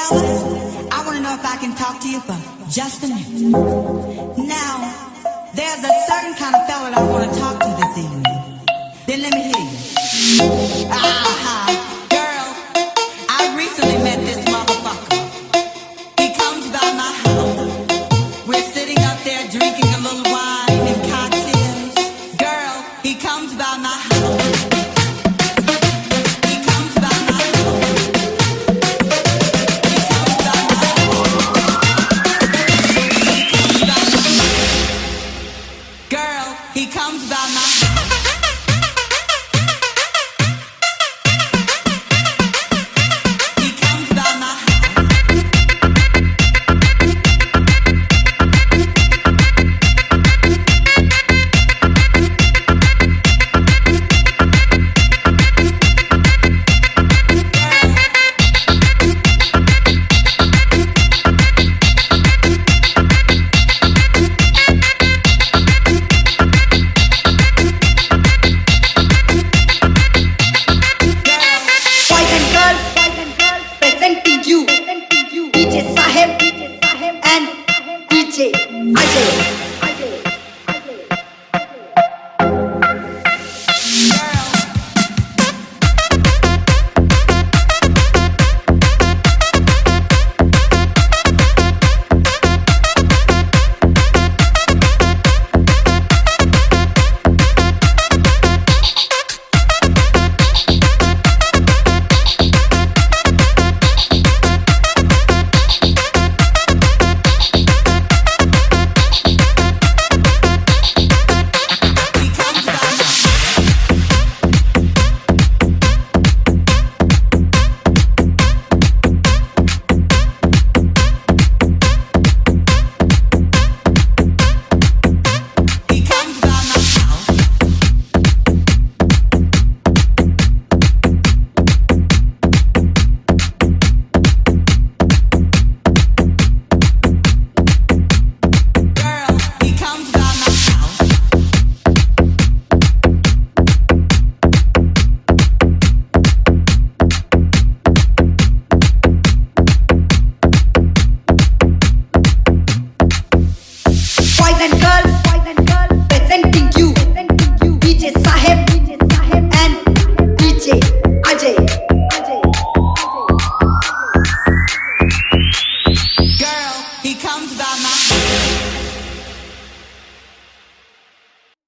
fellas, I want to know if I can talk to you for just a minute. Now, there's a certain kind of fella that I want to talk to this evening. Then let me hear you. Girl, I recently met this motherfucker. He comes by my house. We're sitting up there drinking a little wine and cocktails. Girl, he comes by my house. He comes by my boys and girls.